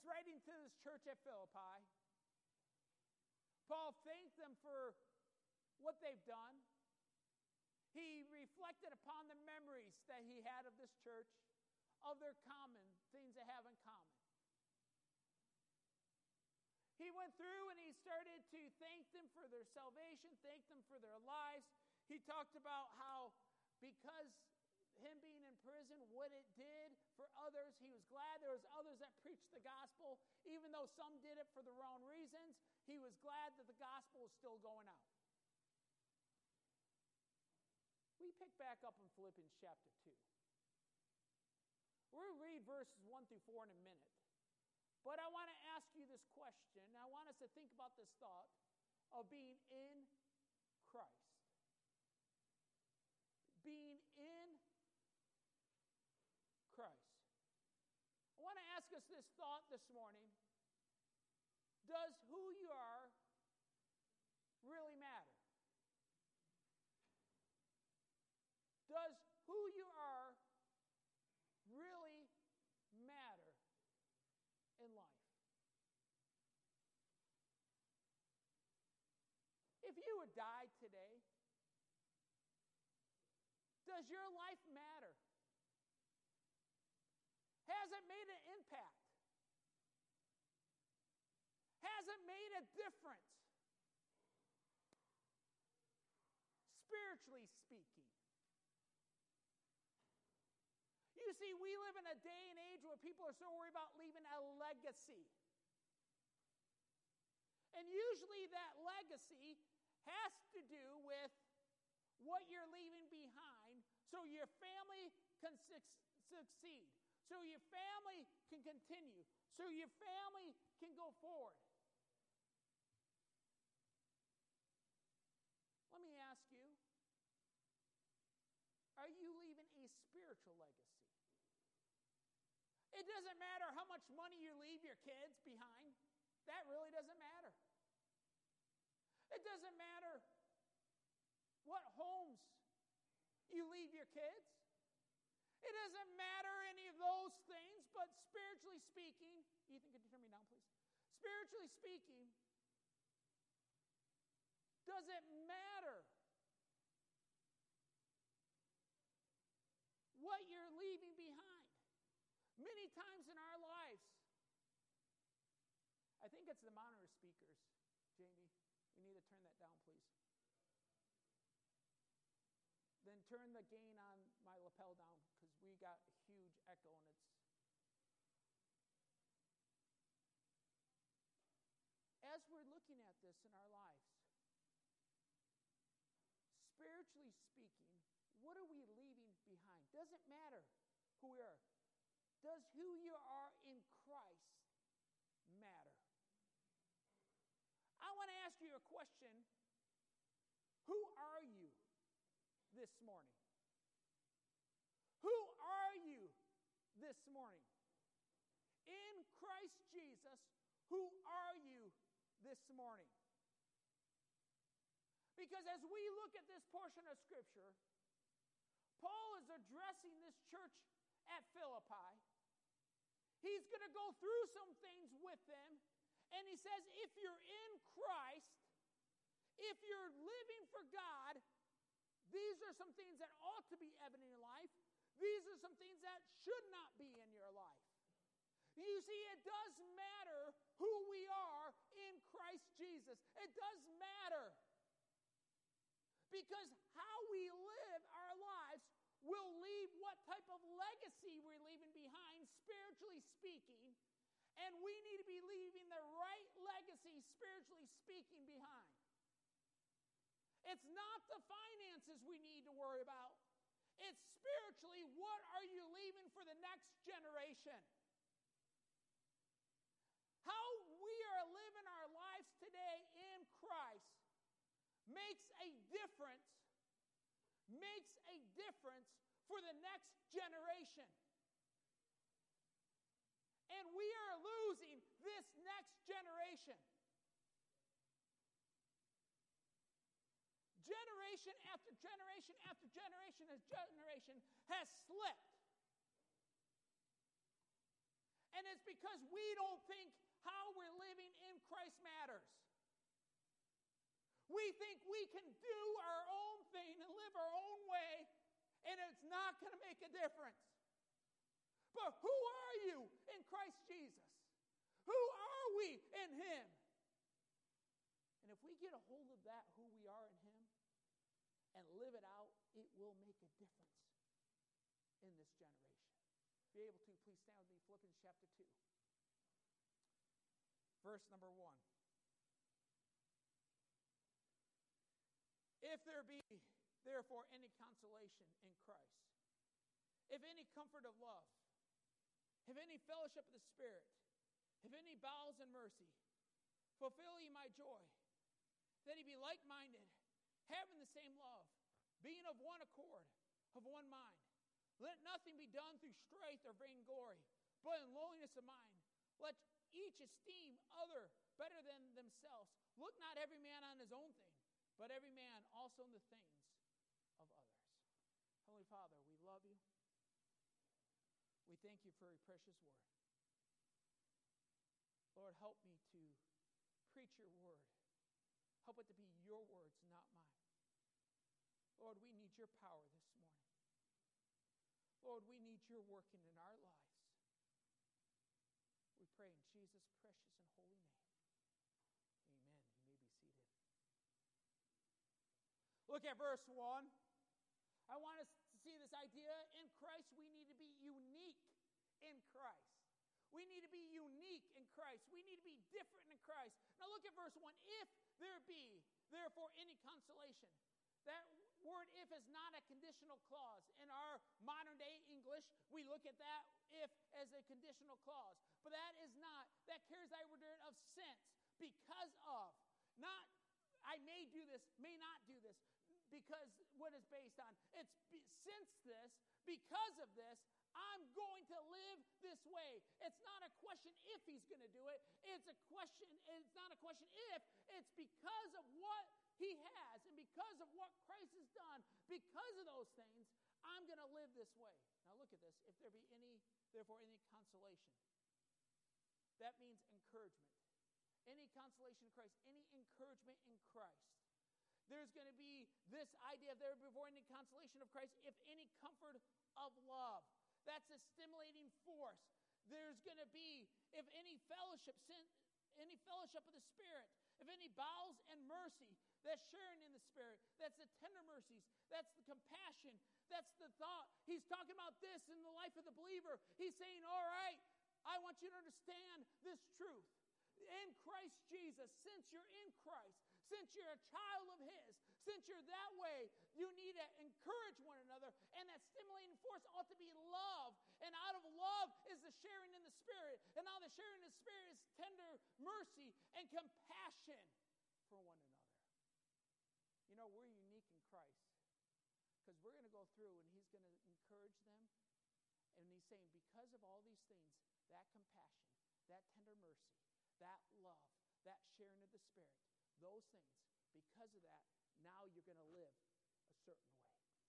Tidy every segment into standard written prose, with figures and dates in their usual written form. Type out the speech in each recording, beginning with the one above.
was writing to this church at Philippi, Paul thanked them for what they've done. He reflected upon the memories that he had of this church, of their common things they have in common. He went through and he started to thank them for their salvation, thank them for their lives. He talked about how because him being in prison, what it did for others, he was glad there was others that preached the gospel. Even though some did it for the wrong reasons, he was glad that the gospel was still going out. We pick back up in Philippians chapter 2. We'll read verses 1 through 4 in a minute. But I want to ask you this question. I want us to think about this thought of being in Christ. Being in Christ. I want to ask us this thought this morning. Does who you are really matter? Does who you are really matter in life? If you would die today, does your life matter? Has it made an impact? Has it made a difference? Spiritually speaking. You see, we live in a day and age where people are so worried about leaving a legacy. And usually that legacy has to do with what you're leaving behind so your family can succeed, so your family can continue, so your family can go forward. Let me ask you, are you leaving a spiritual legacy? It doesn't matter how much money you leave your kids behind. That really doesn't matter. It doesn't matter what homes you leave your kids. It doesn't matter any of those things, but spiritually speaking, Ethan, could you turn me down, please? Spiritually speaking, does it matter what you're leaving behind? Many times in our lives, I think it's the monitor speakers, Jamie. We need to turn that down, please. Then turn the gain on my lapel down because we got a huge echo and it's... As we're looking at this in our lives, spiritually speaking, what are we leaving behind? Doesn't matter who we are. Does who you are in Christ matter? I want to ask you a question. Who are you this morning? Who are you this morning? In Christ Jesus, who are you this morning? Because as we look at this portion of Scripture, Paul is addressing this church at Philippi. He's going to go through some things with them. And he says, if you're in Christ, if you're living for God, these are some things that ought to be evident in your life. These are some things that should not be in your life. You see, it does matter who we are in Christ Jesus. It does matter. Because how we live our lives will leave what type of legacy we're leaving behind, spiritually speaking. And we need to be leaving the right legacy, spiritually speaking, behind. It's not the finances we need to worry about. It's spiritually, what are you leaving for the next generation? How we are living our lives today in Christ makes a difference for the next generation. And we are losing this next generation. Generation after generation after generation has slipped. And it's because we don't think how we're living in Christ matters. We think we can do our own thing and live our own way, and it's not going to make a difference. But who are you in Christ Jesus? Who are we in Him? And if we get a hold of that, who we are in Him, and live it out, it will make a difference in this generation. Be able to, please stand with me, Philippians chapter 2. Verse number 1. If there be, therefore, any consolation in Christ, if any comfort of love, if any fellowship of the Spirit, if any bowels and mercy, fulfill ye my joy, that ye be like-minded, having the same love, being of one accord, of one mind. Let nothing be done through strife or vainglory, but in lowliness of mind. Let each esteem other better than themselves. Look not every man on his own thing, but every man also in the things of others. Heavenly Father, we love you. We thank you for your precious word. Lord, help me to preach your word. Help it to be your words, not mine. Lord, we need your power this morning. Lord, we need your working in our lives. We pray in Jesus' precious and holy name. Amen. You may be seated. Look at verse 1. I want us to see this idea. In Christ, we need to be unique in Christ. We need to be unique in Christ. We need to be different in Christ. Now look at verse 1. If there be, therefore, any consolation. That word if is not a conditional clause. In our modern day English, we look at that if as a conditional clause. But that is not. That carries that word of sense. Because of. Not, I may do this, may not do this. Because what is based on. It's since this, because of this, I'm going to live this way. It's not a question if he's going to do it. It's not a question if. It's because of what he has and because of what Christ has done, because of those things, I'm going to live this way. Now look at this. If there be therefore any consolation. That means encouragement. Any consolation in Christ, any encouragement in Christ. There's going to be this idea of there before any consolation of Christ, if any comfort of love. That's a stimulating force. There's going to be, if any fellowship of the Spirit, if any bowels and mercy, that's sharing in the Spirit, that's the tender mercies, that's the compassion, that's the thought. He's talking about this in the life of the believer. He's saying, all right, I want you to understand this truth. In Christ Jesus, since you're in Christ, since you're a child of His, since you're that way, you need to encourage one another. And that stimulating force ought to be love. And out of love is the sharing in the Spirit. And now the sharing in the Spirit is tender mercy and compassion for one another. You know, we're unique in Christ. Because we're going to go through and He's going to encourage them. And He's saying, because of all these things, that compassion, that tender mercy, that love, that sharing of the Spirit, those things, because of that, now you're going to live a certain way.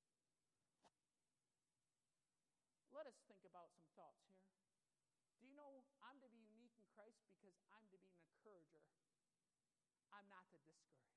Let us think about some thoughts here. Do you know I'm to be unique in Christ because I'm to be an encourager? I'm not to discourage.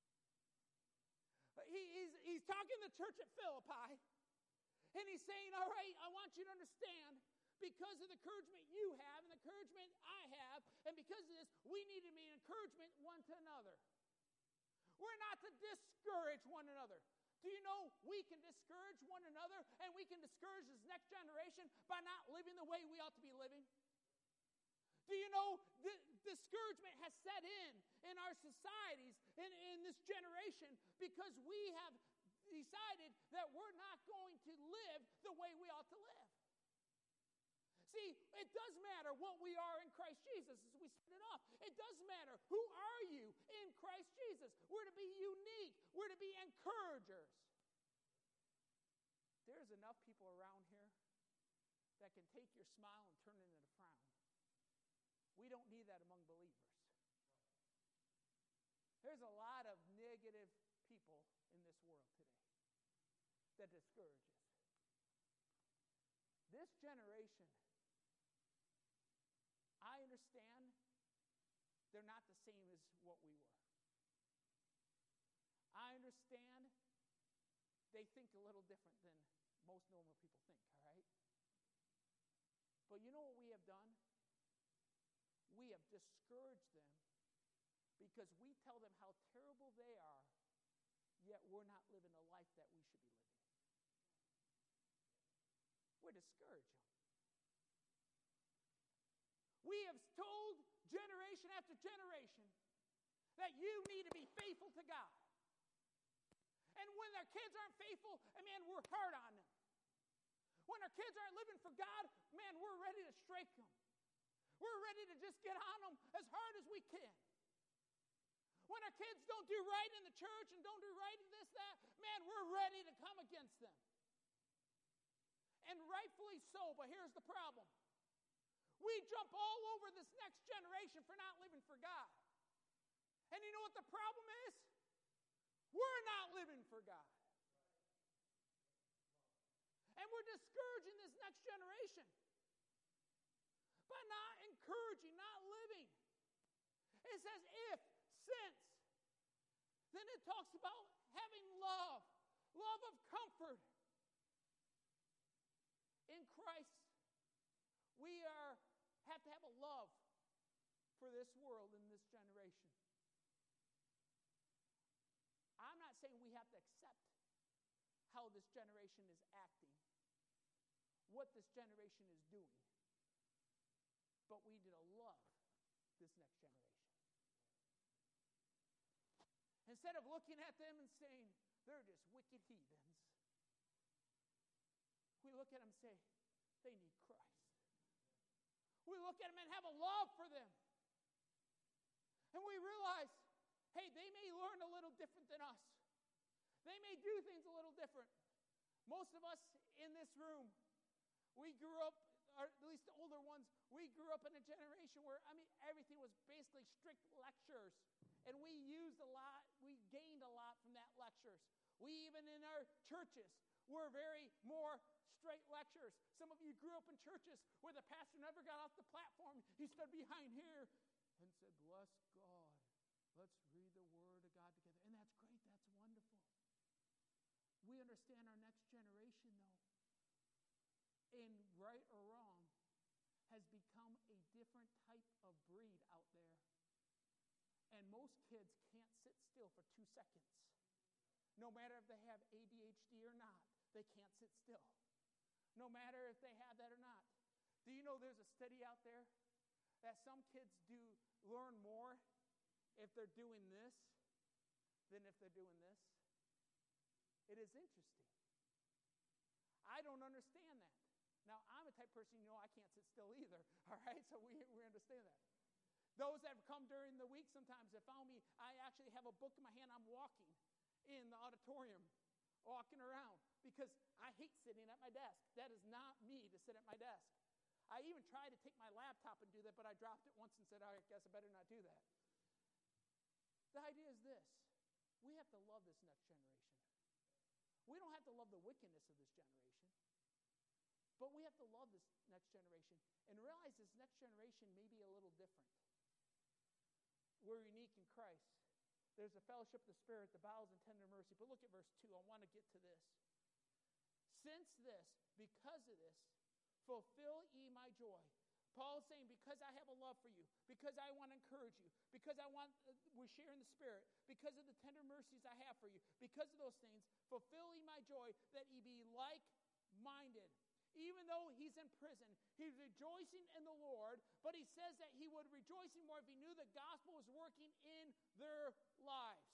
He's talking to the church at Philippi, and he's saying, all right, I want you to understand, because of the encouragement you have and the encouragement I have, and because of this, we need to be an encouragement one to another. We're not to discourage one another. Do you know we can discourage one another, and we can discourage this next generation by not living the way we ought to be living? Do you know discouragement has set in our societies, in this generation, because we have decided that we're not going to live the way we ought to live. See, it does matter what we are in Christ Jesus, as we started off. It does matter. Who are you in Christ Jesus? We're to be unique. We're to be encouragers. There's enough people around here that can take your smile and turn it into a frown. We don't need that among believers. There's a lot of negative people in this world today that discourages. This generation understand they're not the same as what we were. I understand they think a little different than most normal people think, all right? But you know what we have done? We have discouraged them because we tell them how terrible they are, yet we're not living the life that we should be living. We're discouraging them. We have told generation after generation that you need to be faithful to God. And when their kids aren't faithful, man, we're hard on them. When our kids aren't living for God, man, we're ready to strike them. We're ready to just get on them as hard as we can. When our kids don't do right in the church and don't do right in this, that, man, we're ready to come against them. And rightfully so, but here's the problem. We jump all over this next generation for not living for God. And you know what the problem is? We're not living for God. And we're discouraging this next generation by not encouraging, not living. It says if, since. Then it talks about having love of comfort. In Christ, we have to have a love for this world and this generation. I'm not saying we have to accept how this generation is acting, what this generation is doing, but we need to love this next generation. Instead of looking at them and saying, they're just wicked heathens, we look at them and say, they need Christ. We look at them and have a love for them. And we realize, hey, they may learn a little different than us. They may do things a little different. Most of us in this room, we grew up, or at least the older ones, we grew up in a generation where, everything was basically strict lectures. And we gained a lot from that lectures. We even in our churches were very more straight lectures. Some of you grew up in churches where the pastor never got off the platform. He stood behind here and said, bless God. Let's read the word of God together. And that's great. That's wonderful. We understand our next generation, though, in right or wrong, has become a different type of breed out there. And most kids can't sit still for 2 seconds. No matter if they have ADHD or not, they can't sit still. No matter if they have that or not. Do you know there's a study out there that some kids do learn more if they're doing this than if they're doing this? It is interesting. I don't understand that. Now, I'm a type of person, I can't sit still either, all right? So we understand that. Those that have come during the week sometimes have found me, I actually have a book in my hand. I'm walking in the auditorium, walking around, because I hate sitting at my desk. That is not me to sit at my desk. I even tried to take my laptop and do that, but I dropped it once and said, I guess I better not do that. The idea is this. We have to love this next generation. We don't have to love the wickedness of this generation, but we have to love this next generation and realize this next generation may be a little different. We're unique in Christ. There's a fellowship of the Spirit, the bowels and tender mercy. But look at verse 2. I want to get to this. Since this, because of this, fulfill ye my joy. Paul is saying, because I have a love for you, because I want to encourage you, because we're sharing the Spirit, because of the tender mercies I have for you, because of those things, fulfill ye my joy, that ye be like-minded. Even though he's in prison, he's rejoicing in the Lord, but he says that he would rejoice more if he knew the gospel was working in their lives.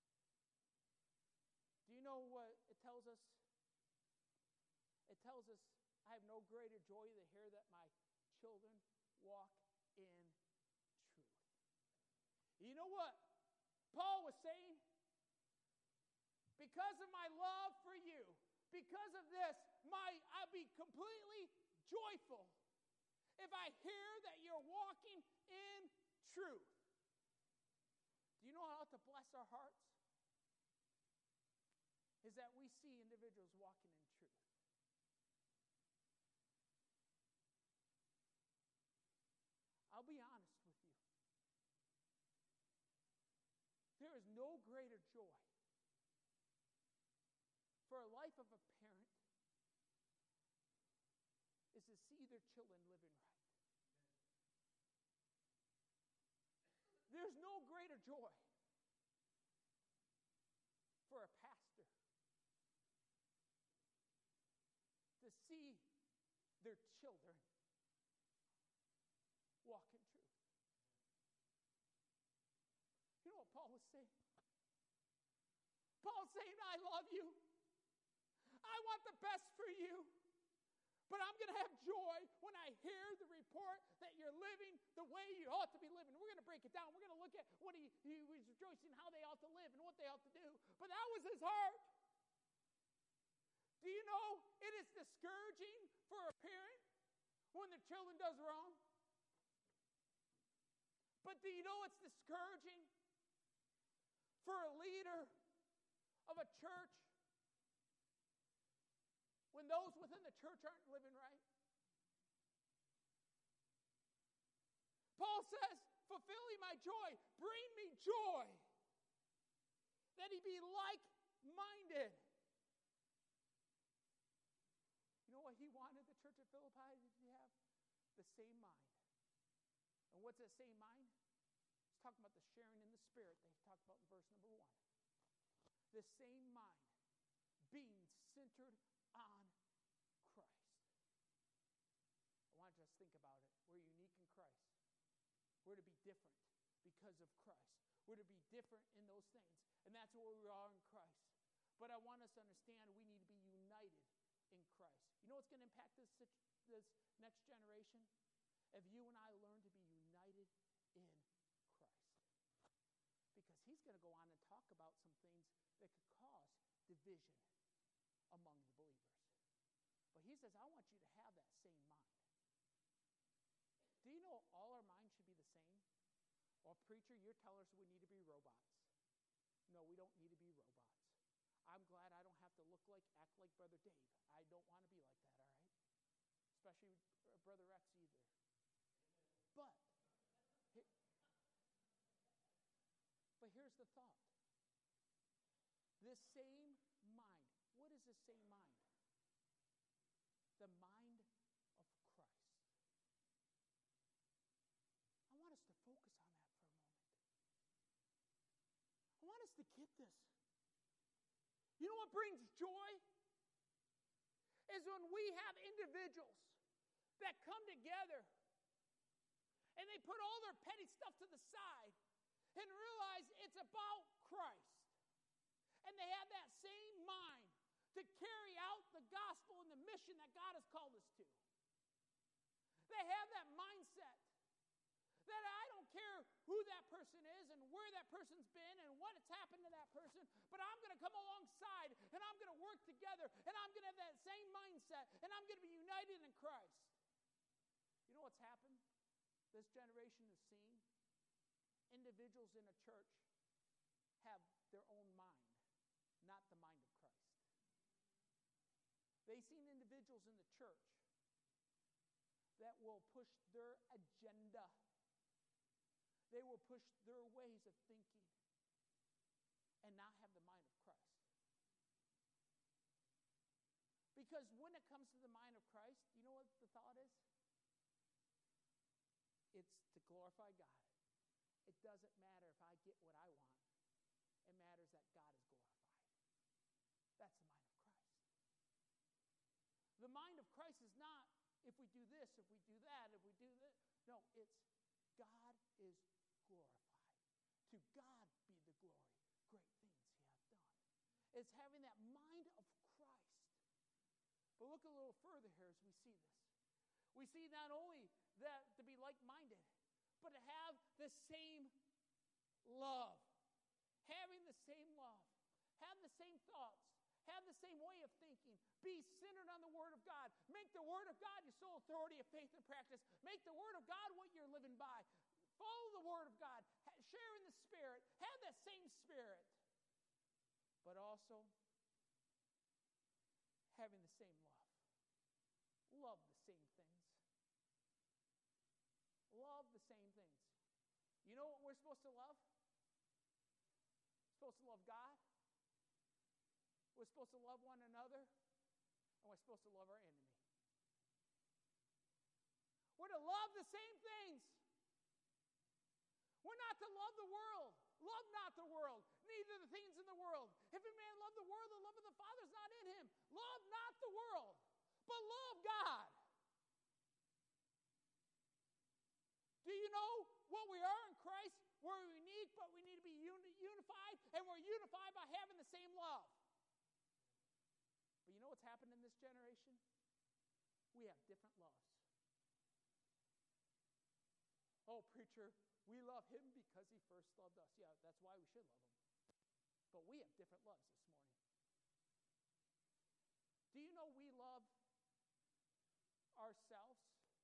Do you know what it tells us? It tells us, I have no greater joy to hear that my children walk in truth. You know what Paul was saying? Because of my love for you, because of this, I'll be completely joyful if I hear that you're walking in truth. Do you know what ought to bless our hearts? Is that we see individuals walking in truth. I'll be honest. There's no greater joy for a pastor to see their children walk in truth. You know what Paul was saying? Paul's saying, I love you. I want the best for you. But I'm going to have joy when I hear the report that you're living the way you ought to be living. We're going to break it down. We're going to look at what he was rejoicing, how they ought to live and what they ought to do. But that was his heart. Do you know it is discouraging for a parent when their children does wrong? But do you know it's discouraging for a leader of a church when those within the church aren't living right? Paul says, fulfilling my joy, bring me joy, that he be like-minded. You know what he wanted the church at Philippi to have? The same mind. And what's that same mind? He's talking about the sharing in the Spirit that he talked about in verse number 1. The same mind, being centered on Christ. I want you to think about it. We're unique in Christ. We're to be different because of Christ. We're to be different in those things. And that's what we are in Christ. But I want us to understand we need to be united in Christ. You know what's going to impact this next generation? If you and I learn to be united in Christ. Because he's going to go on and talk about some things that could cause division among the believers. But he says, I want you to have that same mind. Do you know all our minds should be the same? Well, preacher, you're telling us we need to be robots. No, we don't need to be robots. I'm glad I don't have to look like, act like Brother Dave. I don't want to be like that, all right? Especially Brother Rex either. But here's the thought. This same mind. What is the same mind? The mind of Christ. I want us to focus on that for a moment. I want us to get this. You know what brings joy? Is when we have individuals that come together and they put all their petty stuff to the side and realize it's about Christ. And they have that same mind to carry out the gospel and the mission that God has called us to. They have that mindset that I don't care who that person is and where that person's been and what has happened to that person, but I'm going to come alongside and I'm going to work together and I'm going to have that same mindset and I'm going to be united in Christ. You know what's happened? This generation has seen individuals in a church have their own mind, not the mind of Christ. They've seen individuals in the church that will push their agenda. They will push their ways of thinking and not have the mind of Christ. Because when it comes to the mind of Christ, you know what the thought is? It's to glorify God. It doesn't matter if I get what I want. It matters that God is glorified. That's the mind of Christ. The mind of Christ is not if we do this, if we do that, if we do this. No, it's God is glorified. To God be the glory. Great things he hath done. It's having that mind of Christ. But look a little further here as we see this. We see not only that to be like-minded, but to have the same love. Having the same love. Have the same thoughts. Have the same way of thinking. Be centered on the Word of God. Make the Word of God your sole authority of faith and practice. Make the Word of God what you're living by. Follow the Word of God. Share in the Spirit. Have that same Spirit. But also having the same love. Love the same things. Love the same things. You know what we're supposed to love? We're supposed to love God. We're supposed to love one another. And we're supposed to love our enemy. We're to love the same things. We're not to love the world. Love not the world, neither the things in the world. If a man love the world, the love of the Father is not in him. Love not the world, but love God. Do you know what we are in Christ? We're unique, but we need to be unified, and we're unified by having the same love. But you know what's happened in this generation? We have different loves. Oh, preacher, we love him because he first loved us. Yeah, that's why we should love him. But we have different loves this morning. Do you know we love ourselves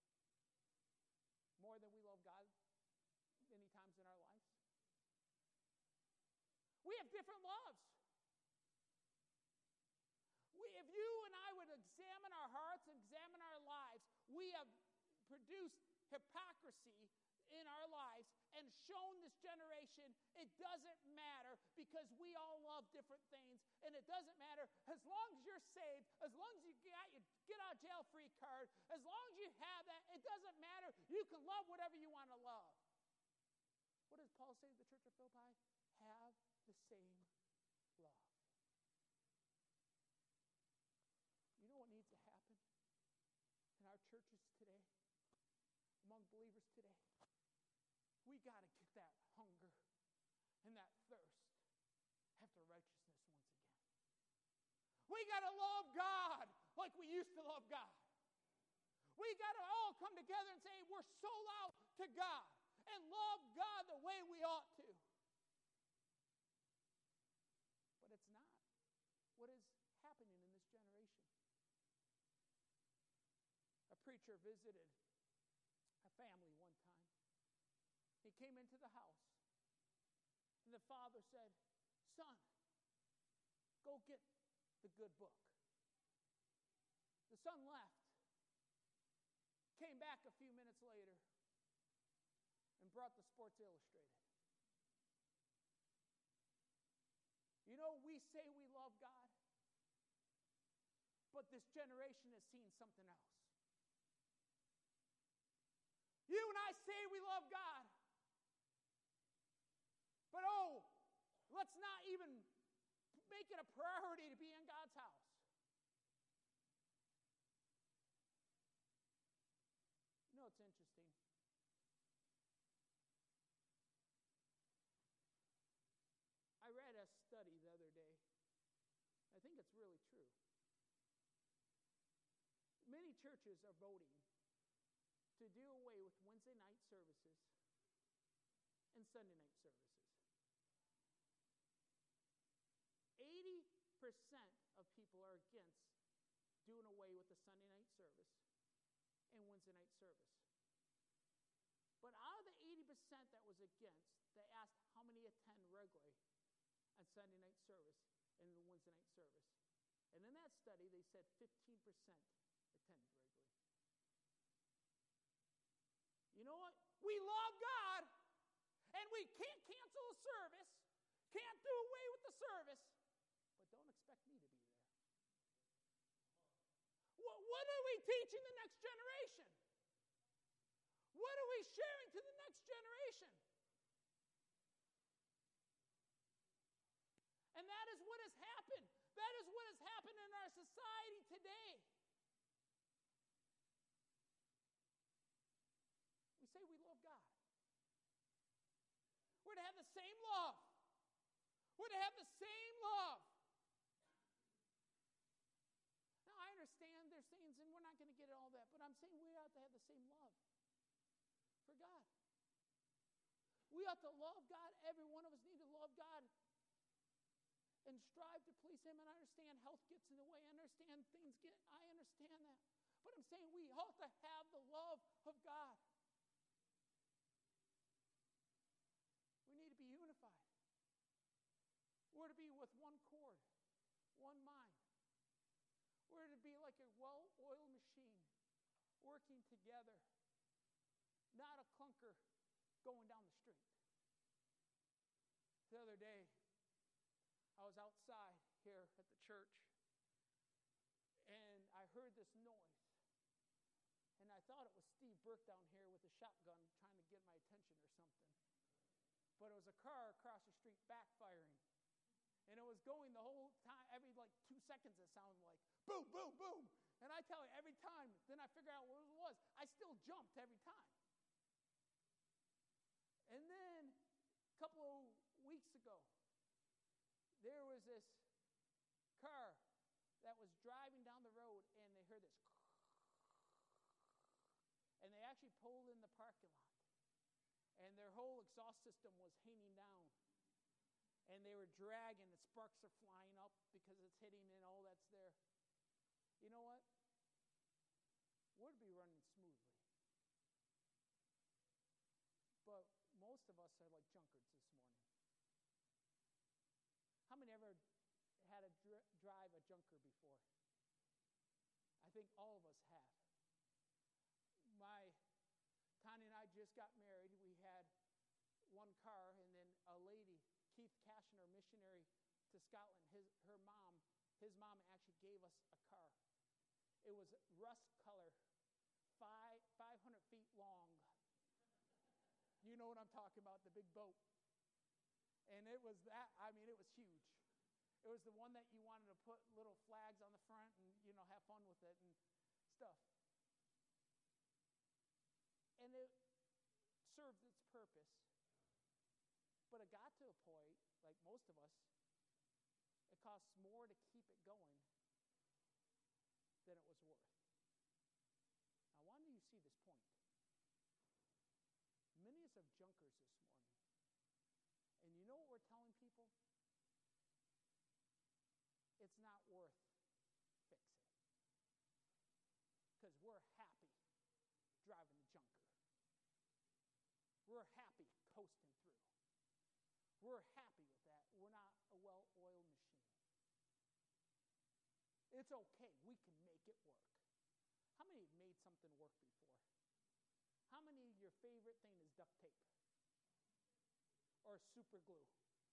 more than we love God many times in our lives? We have different loves. If you and I would examine our hearts and examine our lives, we have produced hypocrisy in our lives and shown this generation it doesn't matter because we all love different things, and it doesn't matter as long as you're saved, as long as you got your get out of jail free card, as long as you have that, it doesn't matter. You can love whatever you want to love. What does Paul say to the church of Philippi? Have the same love. You know what needs to happen in our churches today, among believers today? We got to get that hunger and that thirst after righteousness once again. We got to love God like we used to love God. We got to all come together and say we're sold out to God and love God the way we ought to. But it's not what is happening in this generation. A preacher visited a family one time. He came into the house, and the father said, "Son, go get the good book." The son left, came back a few minutes later, and brought the Sports Illustrated. You know, we say we love God, but this generation has seen something else. You and I say we love God, but let's not even make it a priority to be in God's house. You know, it's interesting. I read a study the other day. I think it's really true. Many churches are voting to do away with Wednesday night services and Sunday night services. 80% of people are against doing away with the Sunday night service and Wednesday night service. But out of the 80% that was against, they asked how many attend regularly on Sunday night service and the Wednesday night service. And in that study, they said 15% attended regularly. You know what? We love God, and we can't cancel a service, can't do away with the service, but don't expect me to be there. What are we teaching the next generation? What are we sharing to the next generation? And that is what has happened. That is what has happened in our society today. We say we love God. We're to have the same love. We're to have the same love. Now, I understand there's things, and we're not going to get at all that, but I'm saying we ought to have the same love for God. We ought to love God. Every one of us need to love God and strive to please him. And I understand health gets in the way. I understand I understand that. But I'm saying we ought to have the love of God. We need to be unified. We're to be with one cord, one mind. We're to be like a well-oiled machine working together, not a clunker going down the street. The other day, I was outside here at the church, and I heard this noise. And I thought it was Steve Burke down here with a shotgun trying to get my attention or something. but it was a car across the street backfiring. And it was going the whole time, every 2 seconds it sounded like boom, boom, boom. And I tell you, every time, then I figure out what it was. I still jumped every time. And then a couple of weeks ago, there was this car that was driving down the road, and they heard this. And they actually pulled in the parking lot. And their whole exhaust system was hanging down. And they were dragging, the sparks are flying up because it's hitting and all that's there. You know what? Would be running smoothly. But most of us are like junkards this morning. How many ever had to drive a junker before? I think all of us have. Connie and I just got married. We had one car, and then a lady, Keith Cashner, missionary to Scotland, his mom actually gave us a car. It was rust color, 500 feet long. You know what I'm talking about, the big boat. And it was it was huge. It was the one that you wanted to put little flags on the front and, have fun with it and stuff. And it served its purpose. But it got to a point, like most of us, it costs more to keep it going than it was worth. Now, why do you see this point? Many of us are junkers this morning. And you know what we're telling people? It's not worth fixing. Because we're happy driving the junker. We're happy coasting through. We're happy with that. We're not a well-oiled machine. It's okay. We can make it work. How many have made something work before? How many of your favorite thing is duct tape? Or super glue?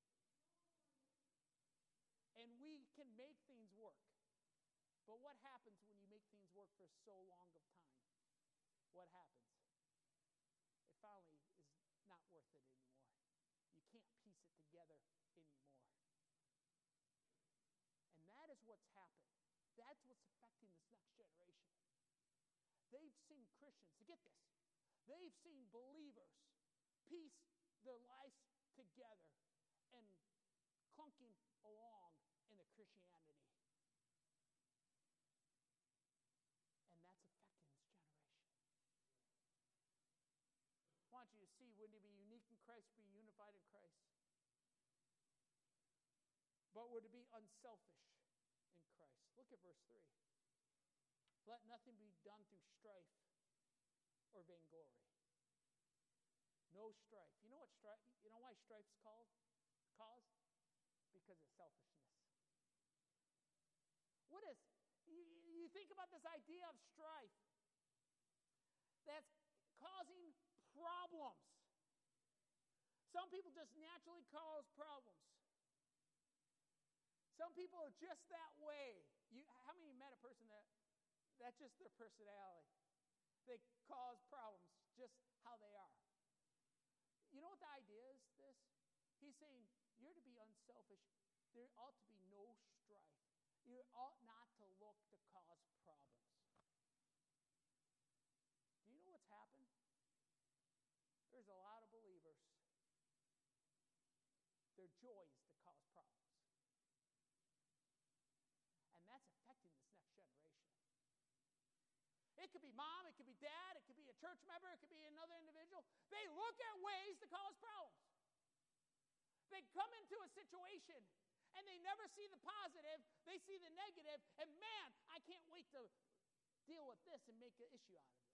And we can make things work. But what happens when you make things work for so long of time? What happens? It finally is not worth it anymore. You can't piece it together anymore. And that is what's happened. That's what's affecting this next generation. They've seen Christians, to get this, they've seen believers piece their lives together and clunking along in the Christianity. And that's affecting this generation. I want you to see, when to be unique in Christ, be unified in Christ. But we're to be unselfish in Christ. Look at verse 3. Let nothing be done through strife or vainglory. No strife. You know what strife? You know why strife's caused? Because of selfishness. What is? You think about this idea of strife that's causing problems. Some people just naturally cause problems. Some people are just that way. How many met a person that's just their personality? They cause problems just how they are. You know what the idea is this? He's saying you're to be unselfish. There ought to be no strife. You ought not to look to cause problems. Do you know what's happened? There's a lot of believers. Their joy is to cause problems. And that's affecting this next generation. It could be mom, it could be dad, it could be a church member, it could be another individual. They look at ways to cause problems. They come into a situation and they never see the positive, they see the negative, and man, I can't wait to deal with this and make an issue out of this.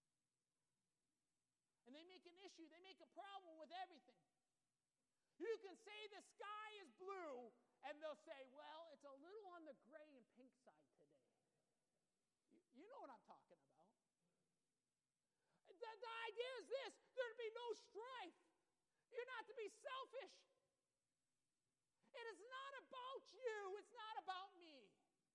And they make an issue, they make a problem with everything. You can say the sky is blue, and they'll say, well, it's a little on the gray and pink side today. You know what I'm talking about. The idea is this: there to be no strife. You're not to be selfish. It is not about you. It's not about me.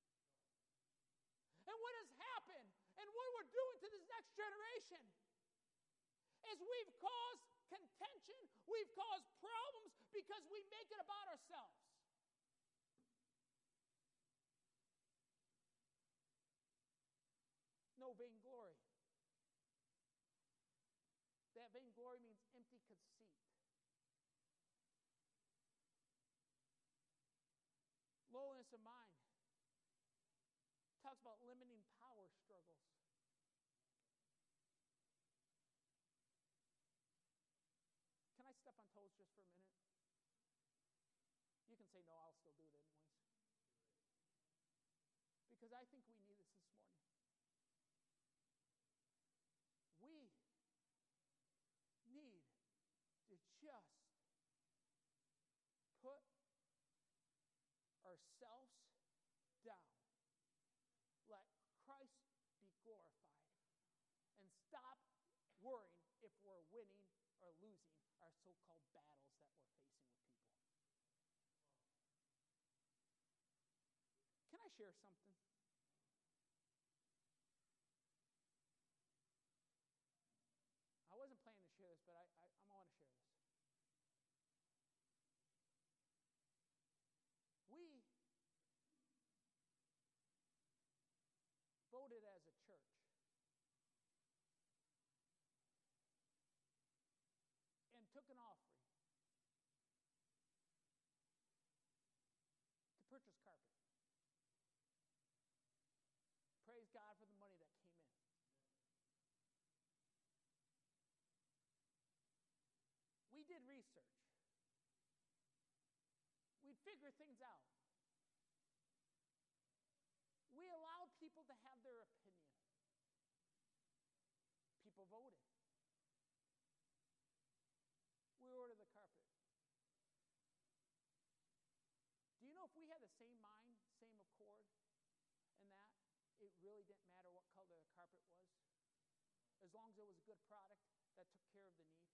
And what has happened and what we're doing to this next generation is we've caused contention. We've caused problems because we make it about ourselves. No vainglory. That vainglory means empty conceit. Lowliness of mind. Talks about limiting power struggles. Can I step on toes just for a minute? You can say, no, I'll still do it anyways. Because I think we need this morning. We need to just put ourselves down. Let Christ be glorified. And stop worrying if we're winning or losing our so-called battles that we're facing with people. Can I share something? I wasn't planning to share this, but I want to share this. We voted as a church and took an offering to purchase carpet. Praise God for the money that came in. We did research. We'd figure things out. We allowed people to have their opinion. People voted. We ordered the carpet. Do you know if we had the same mind, same accord in that, it really didn't matter what color the carpet was, as long as it was a good product that took care of the need?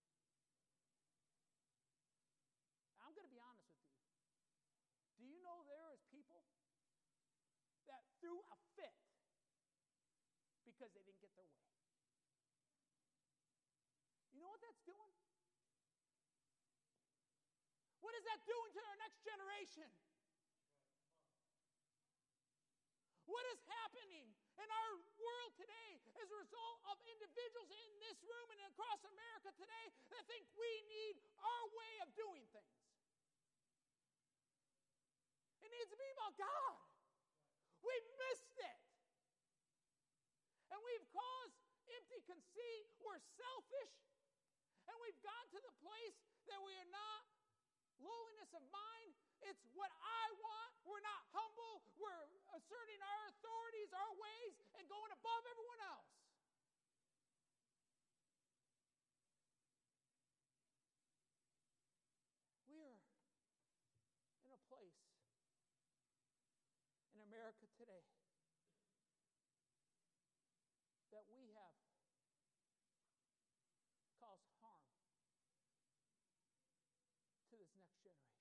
I'm going to be honest with you. Do you know there is people that threw a fit because they didn't get their way? You know what that's doing? What is that doing to our next generation? What is happening in our world today as a result of individuals in this room and across America today that think we need our way of doing things? It needs to be about God. We've missed it. And we've caused empty conceit. We're selfish. And we've gotten to the place that we are not lowliness of mind. It's what I want. We're not humble. We're asserting our authorities, our ways, and going above everyone else. We are in a place in America today that we have caused harm to this next generation.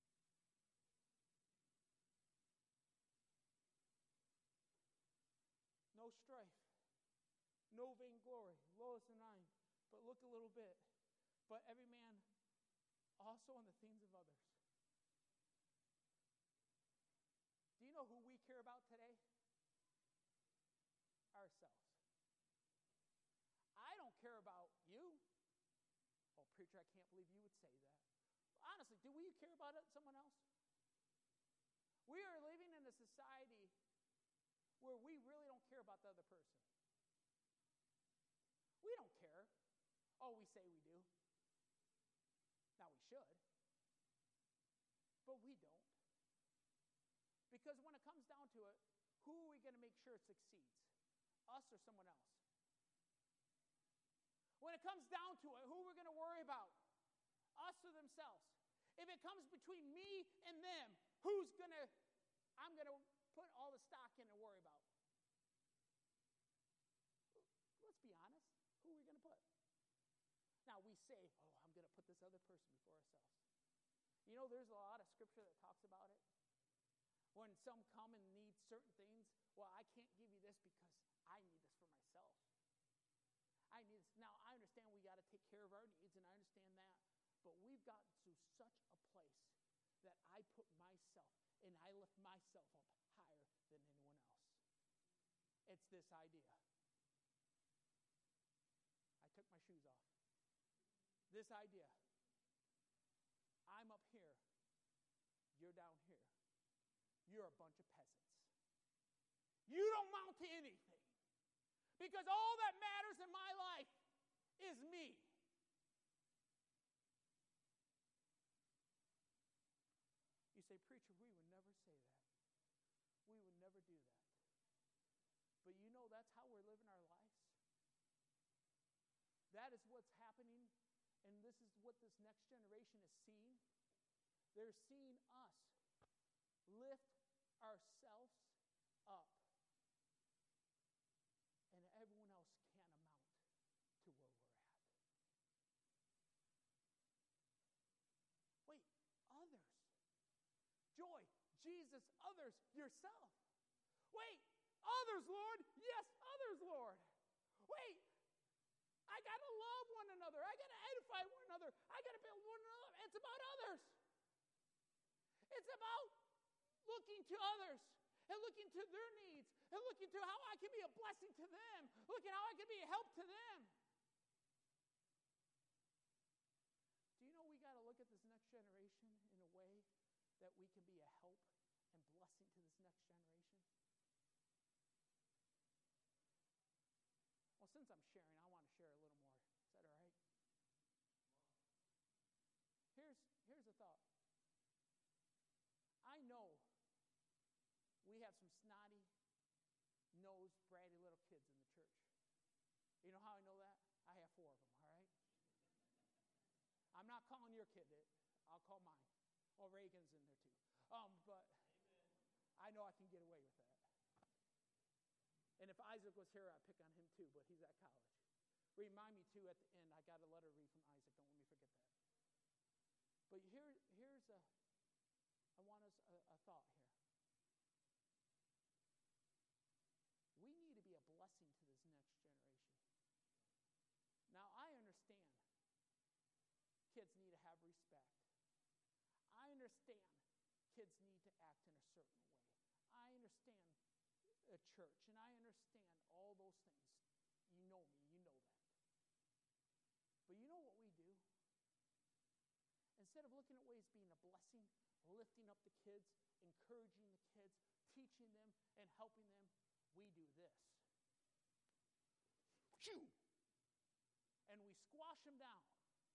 No strife, no vainglory, lowest in mind, but look a little bit. But every man also on the things of others. Do you know who we care about today? Ourselves. I don't care about you. Oh, preacher, I can't believe you would say that. Honestly, do we care about someone else? We are living in a society where we really don't care about the other person. We don't care. Oh, we say we do. Now we should. But we don't. Because when it comes down to it, who are we going to make sure it succeeds? Us or someone else? When it comes down to it, who are we going to worry about? Us or themselves? If it comes between me and them, I'm going to put all the stock in and worry about? Let's be honest. Who are we going to put? Now we say, oh, I'm going to put this other person before ourselves. You know, there's a lot of scripture that talks about it. When some come and need certain things, well, I can't give you this because I need this for myself. I need this. Now, I understand we got to take care of our needs, and I understand that. But we've gotten to such a place that I put myself and I lift myself up higher than anyone else. It's this idea. I took my shoes off. This idea. I'm up here. You're down here. You're a bunch of peasants. You don't amount to anything. Because all that matters in my life is me. You say, preacher, we would never say that. We would never do that. But you know that's how we're living our lives. That is what's happening, and this is what this next generation is seeing. They're seeing us lift ourselves up, and everyone else can't amount to where we're at. Wait, others. Joy, Jesus, others, yourself. Wait, others, Lord. Yes, others, Lord. Wait, I got to love one another. I got to edify one another. I got to build one another. It's about others. It's about looking to others and looking to their needs and looking to how I can be a blessing to them. Looking how I can be a help to them. Do you know we got to look at this next generation in a way that we can be a help and blessing to this next generation? Well, since I'm sharing, I want to share a little more. Is that all right? Here's a thought. I know we have some snotty-nosed, bratty little kids in the church. You know how I know that? I have 4 of them, all right? I'm not calling your kid it. I'll call mine. Well, Reagan's in there too. But I know I can get away with that. And if Isaac was here, I'd pick on him too, but he's at college. Remind me too at the end, I got a letter to read from Isaac. Don't let me forget that. But I want us a thought here. We need to be a blessing to this next generation. Now, I understand kids need to have respect. I understand kids need to act in a certain way. I understand a church, and I understand all those things. You know me, you know that. But you know what we do? Instead of looking at ways being a blessing, lifting up the kids, encouraging the kids, teaching them, and helping them, we do this. Shoo! And we squash them down.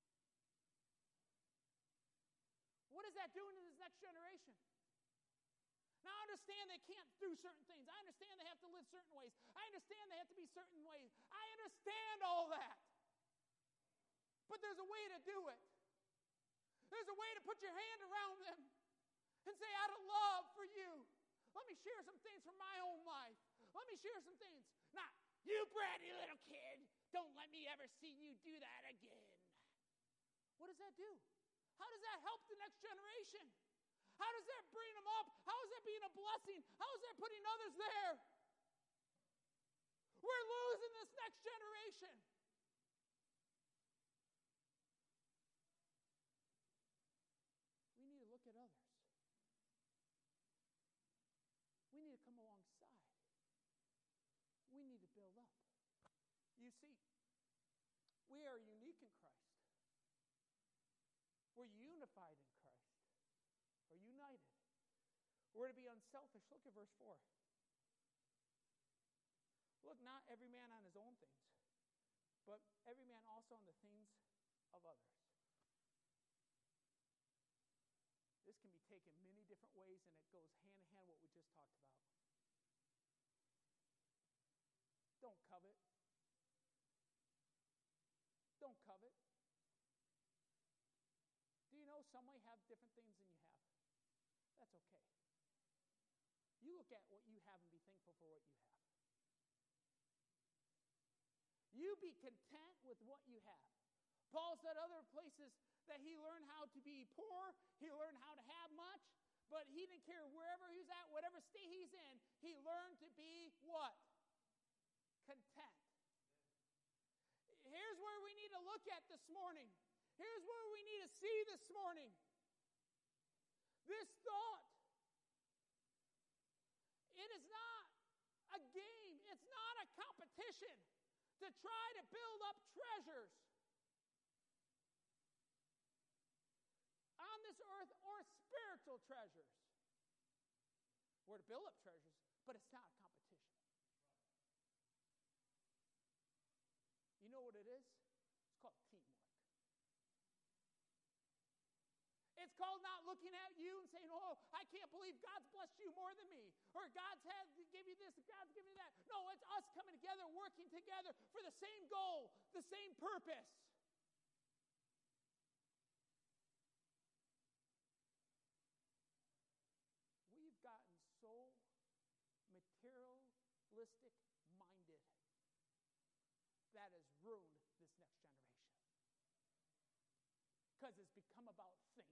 What is that doing to this next generation? Now, I understand they can't do certain things. I understand they have to live certain ways. I understand they have to be certain ways. I understand all that. But there's a way to do it. There's a way to put your hand around them and say, out of love for you, let me share some things from my own life. Let me share some things. Not, you bratty little kid, don't let me ever see you do that again. What does that do? How does that help the next generation? How does that bring them up? How is that being a blessing? How is that putting others there? We're losing this next generation. We need to look at others. We need to come alongside. We need to build up. You see, we are unique in Christ. We're unified in Christ. We're united. We're to be unselfish. Look at verse 4. Look, not every man on his own things, but every man also on the things of others. This can be taken many different ways, and it goes hand in hand with what we just talked about. Don't covet. Don't covet. Do you know some may have different things than you have? That's okay. You look at what you have and be thankful for what you have. You be content with what you have. Paul said other places that he learned how to be poor, he learned how to have much, but he didn't care wherever he was at, whatever state he's in, he learned to be what? Content. Here's where we need to look at this morning. Here's where we need to see this morning. This thought. It is not a game. It's not a competition to try to build up treasures on this earth or spiritual treasures. We're to build up treasures, but it's not a competition. You know what it is? It's called teamwork. It's called not looking at you and saying, oh, I can't believe God's blessed you more than me. Or God's had to give you this, God's given you that. No, it's us coming together, working together for the same goal, the same purpose. We've gotten so materialistic minded that has ruined this next generation. Because it's become about things.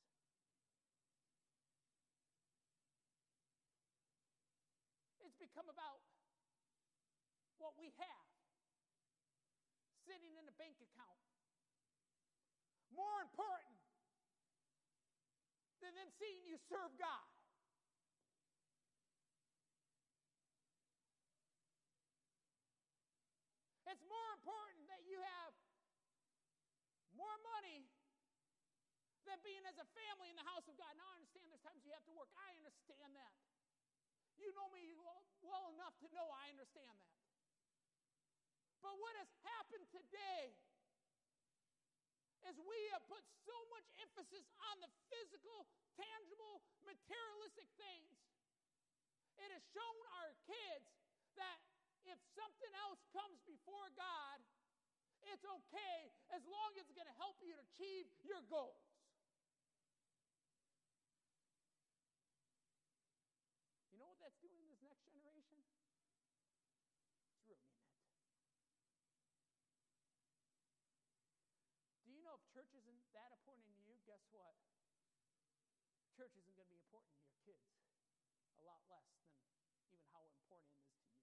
It's become about what we have sitting in a bank account. More important than them seeing you serve God. It's more important that you have more money than being as a family in the house of God. Now, I understand there's times you have to work. I understand that. You know me well enough to know I understand that. But what has happened today is we have put so much emphasis on the physical, tangible, materialistic things. It has shown our kids that if something else comes before God, it's okay as long as it's going to help you to achieve your goals. You know what that's doing in this next generation? It's ruining it. Do you know if church isn't that important to you, guess what? Church isn't going to be important to your kids. A lot less than even how important it is to you.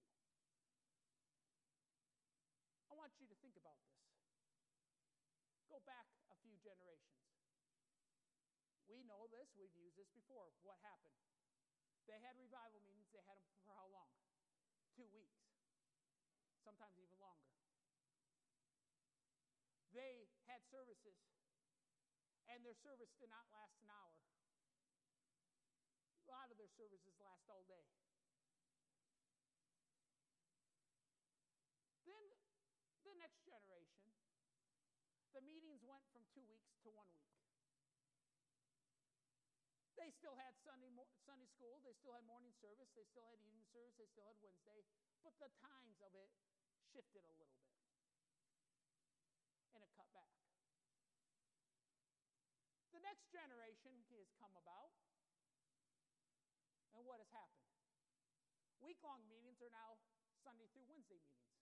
I want you to think about this. Go back a few generations. We know this. We've used this before. What happened? They had revival meetings. They had them for how long? 2 weeks. Sometimes even longer. They had services, and their service did not last an hour. A lot of their services last all day. Then the next generation, the meetings went from 2 weeks to 1 week. They still had Sunday school. They still had morning service. They still had evening service. They still had Wednesday. But the times of it shifted a little bit. And it cut back. The next generation has come about. And what has happened? Week-long meetings are now Sunday through Wednesday meetings.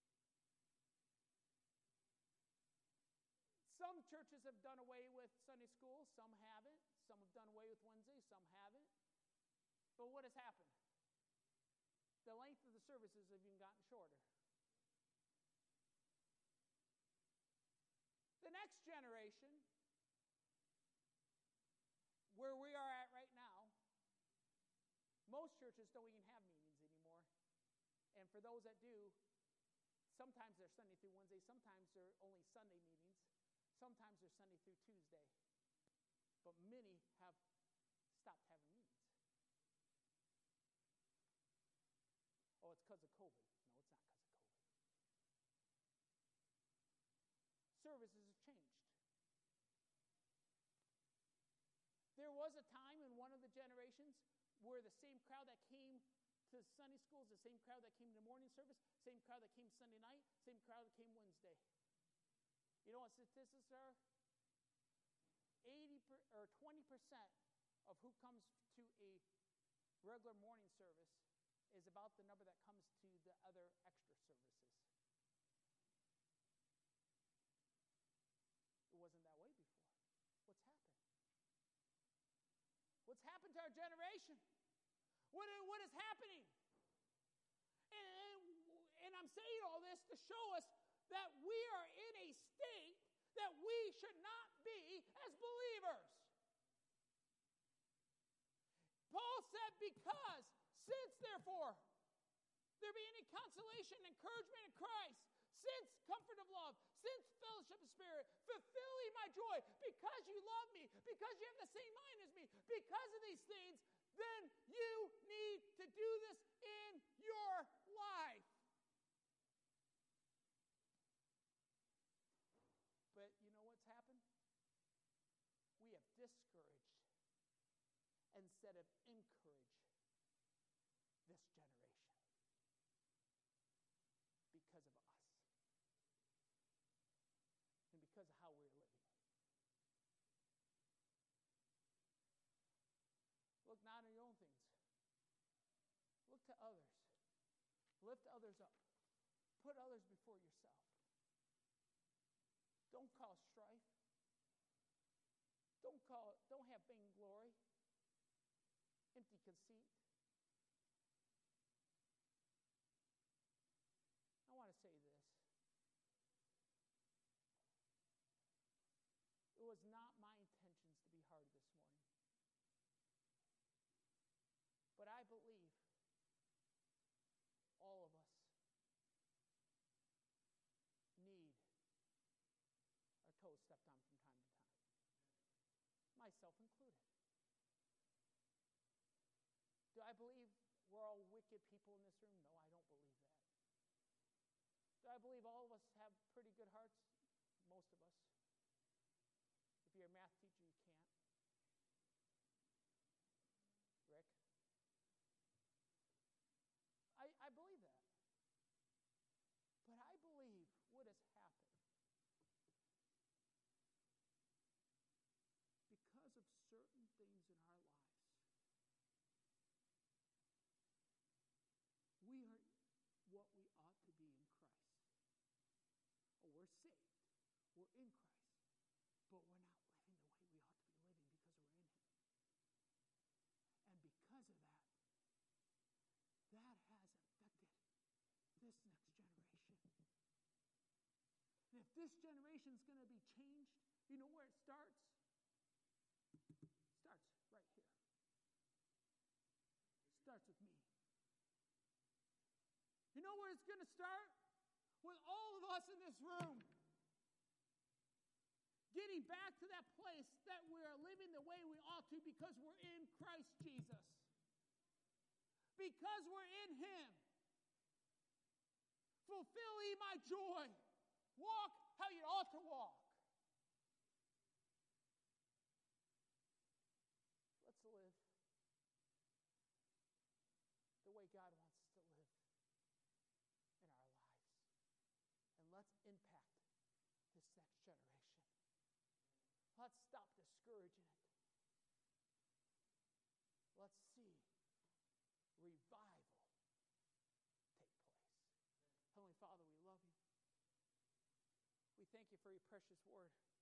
Some churches have done away with Sunday school. Some haven't. Some have done away with Wednesday. Some haven't. But what has happened? The length of the services have even gotten shorter. The next generation, where we are at right now, most churches don't even have meetings anymore. And for those that do, sometimes they're Sunday through Wednesday. Sometimes they're only Sunday meetings. Sometimes they're Sunday through Tuesday. But many have stopped having meetings. Oh, it's because of COVID. No, it's not because of COVID. Services have changed. There was a time in one of the generations where the same crowd that came to Sunday school is the same crowd that came to morning service, same crowd that came Sunday night, same crowd that came Wednesday. You know what statistics are? 20% of who comes to a regular morning service is about the number that comes to the other extra services. It wasn't that way before. What's happened? What's happened to our generation? What is happening? And I'm saying all this to show us that we are in a state should not be as believers. Paul said, because, since therefore, there be any consolation and encouragement in Christ, since comfort of love, since fellowship of spirit, fulfill ye my joy, because you love me, because you have the same mind as me, because of these things, then you need to do this in your life. But you know what's happened? We have discouraged instead of encouraged this generation because of us and because of how we're living. Look not on your own things. Look to others. Lift others up. Put others before yourself. Don't cause strife. Don't have vainglory, empty conceit. I want to say this. It was not my intentions to be hard this morning. But I believe all of us need our toes stepped on from time to time. Myself included. Do I believe we're all wicked people in this room? No, I don't believe that. Do I believe all of us have pretty good hearts? Most of us. If you're a math teacher, you can't. Rick? I believe that. But I believe what has happened because of certain things in our lives, we are what we ought to be in Christ. Oh, we're saved. We're in Christ. But we're not living the way we ought to be living because we're in Him. And because of that, that has affected this next generation. And if this generation is going to be changed, you know where it starts? It starts right here. It starts with me. You know where it's going to start? With all of us in this room. Getting back to that place that we're living the way we ought to because we're in Christ Jesus. Because we're in Him. Fulfill ye my joy. Walk how you ought to walk. Let's live the way God wants us to live in our lives. And let's impact this next generation. Let's stop discouraging it. Let's see revival take place. Heavenly Father, we love you. We thank you for your precious word.